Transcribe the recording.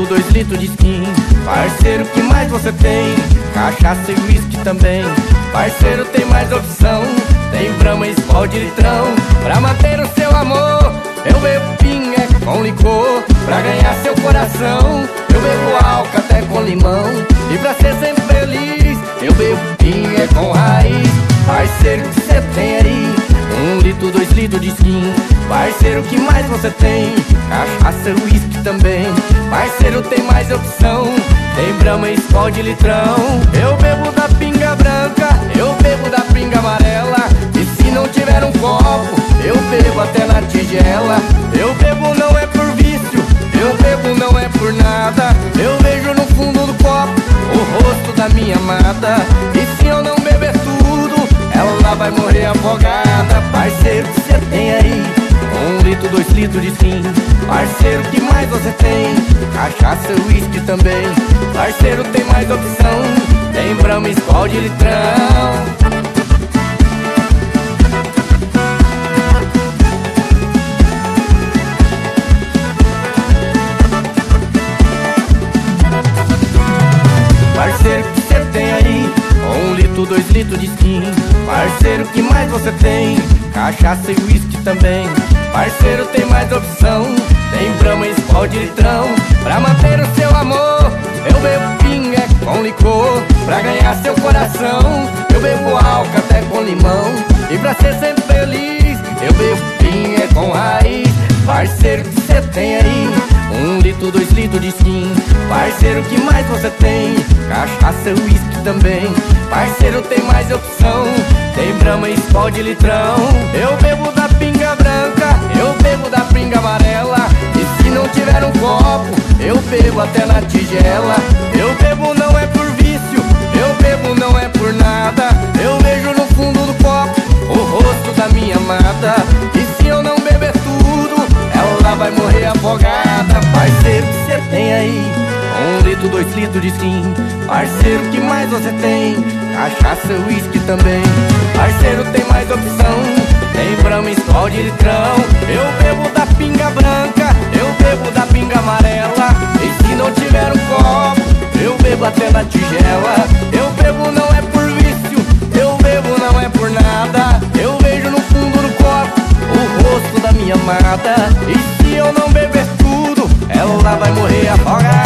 litro, 2 litros de skin. Parceiro, que mais você tem? Cachaça e whisky também. Parceiro, tem mais opção. Tem Brahma, Skol de litrão. Pra manter o seu amor, eu bebo pinga com licor. Pra ganhar seu coração, eu bebo álcool até com limão. E pra ser sempre feliz, eu bebo pinga com raiz. Parceiro, que cê tem aí? 1 litro, 2 litros de skin. Parceiro, que mais você tem? Cachaça e whisky também. Parceiro, tem mais opção. Tem Brahma e Skol de litrão. Eu bebo da pinga branca, eu bebo da pinga amarela. E se não tiver um copo, eu bebo até na tigela. Eu bebo não é por vício, eu bebo não é por nada. Eu vejo no fundo do copo o rosto da minha amada. E se eu não beber tudo, ela vai morrer afogada. Parceiro, que cê tem aí? 1 litro, 2 litros de skin. Parceiro, que mais você tem? Cachaça e whisky também. Parceiro, tem mais opção. Tem Brahma e Skol de litrão. Parceiro, que cê tem aí? 1 litro, 2 litros de skin. Parceiro, que mais você tem? Cachaça e whisky também. Parceiro, tem mais opção. Tem Brahma e Skol de litrão. Pra manter o seu amor, eu bebo pinga com licor. Pra ganhar seu coração, eu bebo álcool até com limão. E pra ser sempre feliz, eu bebo pinga com raiz. Parceiro, que cê tem aí? 1 litro, 2 litros de skin. Parceiro, que mais você tem? Cachaça e whisky também. Parceiro, tem mais opção. Tem Brahma e Skol de litrão. Eu bebo da pinga branca, eu bebo da pinga amarela. E se não tiver um copo, eu bebo até na tigela. Eu bebo não é por vício, eu bebo não é por nada. Eu vejo no fundo do copo o rosto da minha amada. E se eu não beber tudo, ela vai morrer afogada. Parceiro, que cê tem aí? 1 litro, 2 litros de skin. Parceiro, que mais você tem? Cachaça e whisky também. Parceiro, tem mais opção. Tem Brahma e Skol de litrão. Eu bebo da pinga branca, eu bebo da pinga amarela. E se não tiver um copo, eu bebo até na tigela. Eu bebo não é por vício, eu bebo não é por nada. Eu vejo no fundo do copo o rosto da minha amada. E se eu não beber tudo, ela vai morrer afogada.